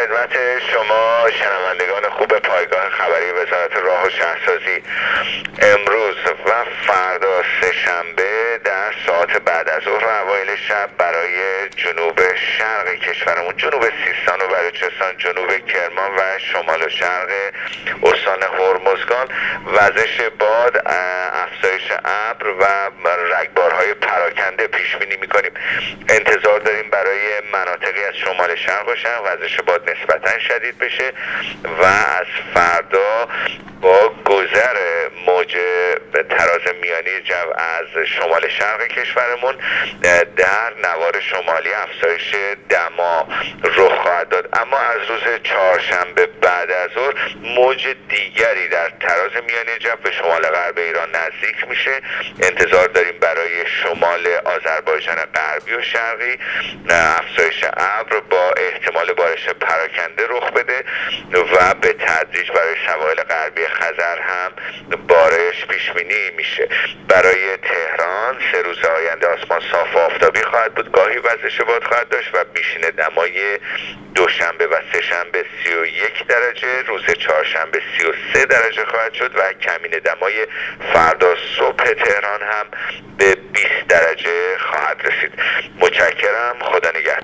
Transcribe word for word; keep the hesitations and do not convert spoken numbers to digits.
خدمت شما شنوندگان خوب پایگاه خبری وزارت راه و شهرسازی. امروز و فردا سه شنبه در ساعت بعد از ظهر و اوایل شب برای جنوب شرق کشورمون، جنوب سیستان و بلوچستان، جنوب کرمان و شمال و شرق استان هرمزگان وزش باد، افزایش ابر و رگبارهای پراکنده پیش بینی می‌کنیم. انتظار داریم برای مناطقی از شمال شرق و شرق وزش باد نسبتاً شدید بشه و از فردا با گذر موج تراز میانی جو از شمال شرق کشورمون در نوار شمالی افزایش دما رخ خواهد داد. اما از روز چهارشنبه بعد از ظهر موج دیگری در تراز میانی جو به شمال غرب ایران نزدیک میشه. انتظار داریم برای شمال آذربایجان غربی و شرقی افزایش ابر با احتمال بارش پراکنده رخ بده و به تدریج برای سواحل غربی خزر هم بارش پیش بینی میشه. برای تهران سه روز آینده آسمان صاف و آفتابی خواهد بود، گاهی وزش باد خواهد داشت و بیشین دمای دوشنبه و سه شنبه سی و یک درجه، روز چهارشنبه سی و سه درجه خواهد شد و کمین دمای فردا صبح تهران هم به بیست درجه خواهد رسید. متشکرم. خدا نگهدار.